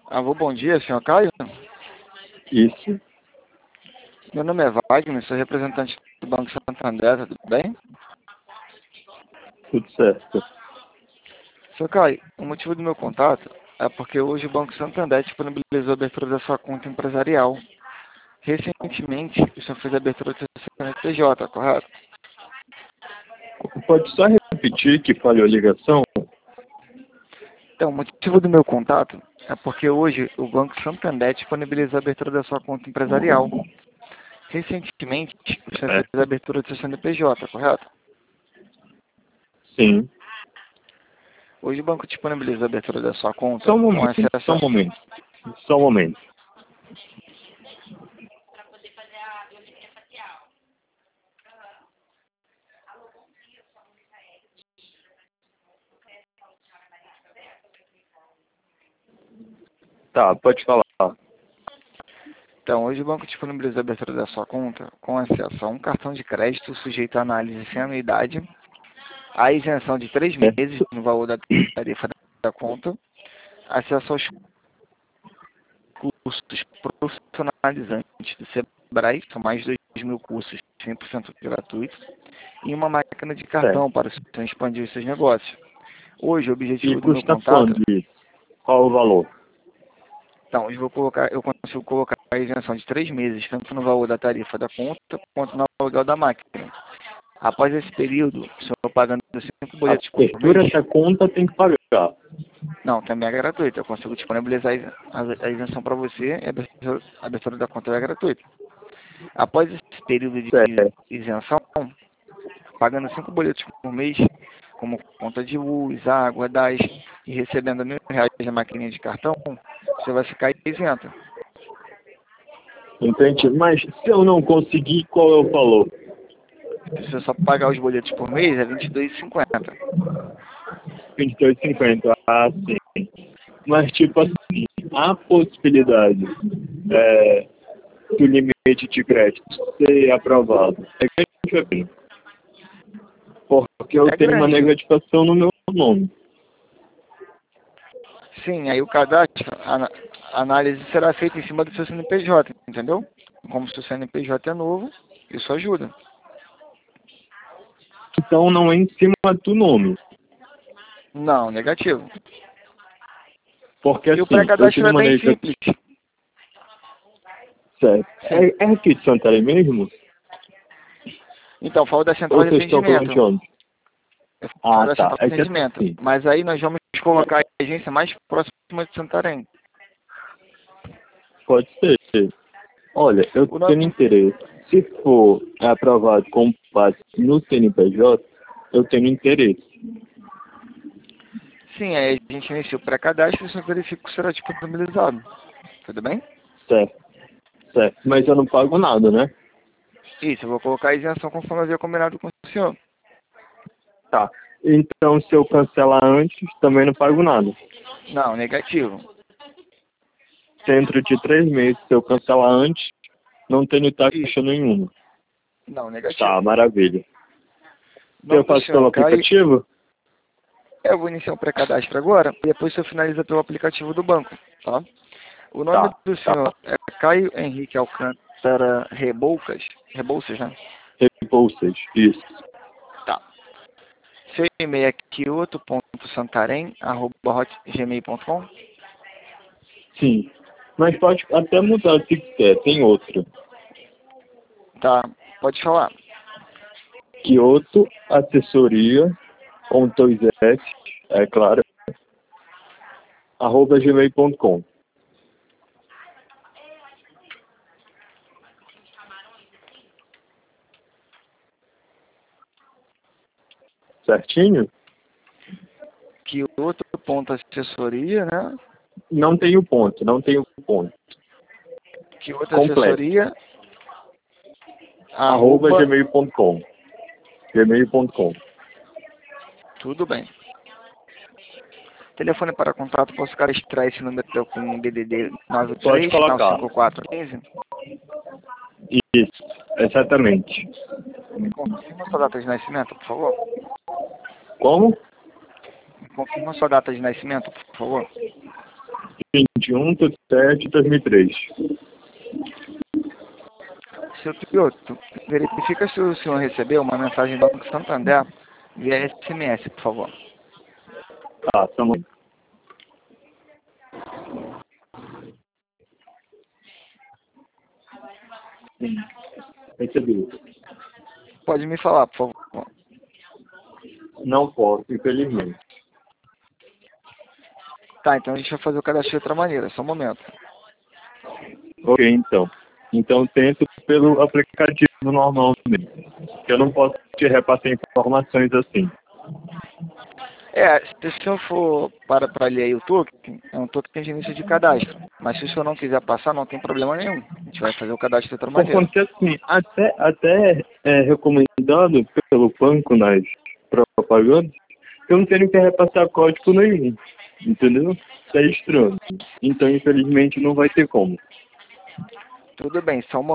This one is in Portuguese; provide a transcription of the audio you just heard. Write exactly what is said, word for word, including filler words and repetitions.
Alô, bom dia, senhor Caio? Isso, Meu nome é Wagner, sou representante do Banco Santander, tudo bem? tudo certo. Senhor Caio, o motivo do meu contato é porque hoje o Banco Santander disponibilizou a abertura da sua conta empresarial. Recentemente, o senhor fez a abertura do seu C N P J, correto? Pode só repetir que falhou a ligação? Então, o motivo do meu contato é porque hoje o Banco Santander disponibilizou a abertura da sua conta empresarial. Recentemente, o senhor É, fez a abertura do seu C N P J, correto? sim. Hoje o banco disponibiliza a abertura da sua conta Só um com momento, acesso só um a... momento. Só um momento. Tá, pode falar. Então, hoje o banco disponibiliza a abertura da sua conta com acesso a um cartão de crédito sujeito à análise sem anuidade, a isenção de três meses Certo. no valor da tarifa da conta, acesso aos cursos profissionalizantes do Sebrae, são mais de dois mil cursos cem por cento gratuitos, e uma máquina de cartão Certo. para o senhor expandir os seus negócios. Hoje, o E objetivo do meu custa contato... quanto isso? Qual o valor? Então, eu vou colocar, eu consigo colocar a isenção de três meses, tanto no valor da tarifa da conta, quanto no aluguel da máquina. Após esse período, o senhor pagando cinco A boletos por mês, abertura da conta tem que pagar. não, também é gratuito. Eu consigo disponibilizar a isen- a- a isenção para você e a abertura, a abertura da conta é gratuita. Após esse período de Certo. isenção, pagando cinco boletos por mês, como conta de luz, água, gás, e recebendo mil reais de maquininha de cartão, você vai ficar isento. Entende? Mas se eu não conseguir, qual é o valor? Se você só pagar os boletos por mês, é vinte e dois reais e cinquenta centavos. vinte e dois e cinquenta. Ah, sim. Mas, tipo assim, há possibilidade é, do limite de crédito ser aprovado. É grande, porque eu É tenho uma grande. negativação no meu nome. Sim, aí o cadastro, a ana- a análise será feita em cima do seu C N P J, entendeu? Como o seu C N P J é novo, isso ajuda. Então não é em cima do nome. Não, negativo. Porque E o assim, eu pré-cadastro tenho é uma bem negativação. simples. Sim. É, é aqui de Santarém mesmo? Então, falo da central Ou de vocês estão falando de atendimento. onde? Eu falo Ah, da tá. central É de que atendimento. assim, Mas aí nós vamos colocar a agência mais próxima de Santarém. pode ser. Olha, eu O nome... tenho interesse. Se for aprovado como passe no C N P J, eu tenho interesse. Sim, aí a gente inicia o pré-cadastro e só verifica que será disponibilizado. Tudo bem? Certo, certo. Mas eu não pago nada, né? Isso, eu vou colocar a isenção conforme eu havia combinado com o senhor. Tá. Então, se eu cancelar antes, também não pago nada. Não, negativo. Dentro de três meses, se eu cancelar antes, não tenho Isso. taxa nenhuma. Não, negativo. Tá, maravilha. O Eu nome do faço pelo senhor, Caio. aplicativo? Eu vou iniciar o pré-cadastro agora e depois o senhor finaliza pelo aplicativo do banco, tá? O nome Tá, do tá. senhor é Caio Henrique Alcântara Reboucas. Rebouças, né? Repulsas, isso. Tá. Seu e-mail é kyoto ponto santarém arroba hotmail ponto com. Sim. Mas pode até mudar se quiser, tem outro. Tá. Pode falar. Kyoto Assessoria, com dois S, é claro, arroba gmail ponto com. Certinho? Kyoto ponto assessoria, né? Não tem o ponto, não tem o ponto. Kyoto Completo. assessoria Arroba arroba... gmail ponto com. gmail ponto com. Tudo bem. Telefone para contato, posso cadastrar esse número com D D D nove Pode três nove colocar. cinco quatro um cinco. Isso, exatamente. Me confirma sua data de nascimento, por favor. Como? Me confirma sua data de nascimento, por favor. vinte e um de sete de dois mil e três. Seu piloto, verifica se o senhor recebeu uma mensagem do Banco Santander via S M S, por favor. Tá, tamo aí. Sim, recebi. Pode me falar, por favor. Não posso, infelizmente. Tá, então a gente vai fazer o cadastro de outra maneira, só um momento. Ok, então. Então tento pelo aplicativo normal mesmo. Eu não posso te repassar informações assim. É, se o senhor for para para ler aí o token, é um token de início de cadastro. Mas se o senhor não quiser passar, não tem problema nenhum. A gente vai fazer o cadastro de outra Por maneira. conta que assim, até, até é recomendado pelo banco nas propagandas, que eu não tenho que repassar código nenhum. Entendeu? Isso é estranho. Então, infelizmente, não vai ter como. Tudo bem, só um